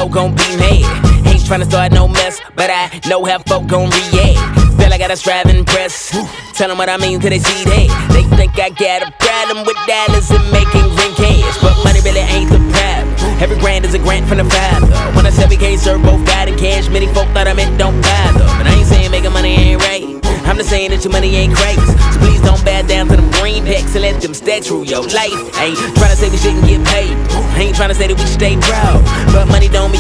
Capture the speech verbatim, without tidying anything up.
folk gon' be mad. Ain't tryna start no mess, but I know how folk gon' react. Feel like I gotta strive and impress. Tell them what I mean till they see that. They think I got a problem with dollars and making green cash, but money really ain't the problem. Every grand is a grant from the father. When I said we can't serve both God and cash, many folk thought I meant don't bother. But I ain't saying making money ain't right. I'm just saying that your money ain't crazy. So please don't bow down to them greenbacks and let them stacks rule your life. I ain't tryna say we shouldn't get paid. I ain't tryna say that we should stay proud, but money don't be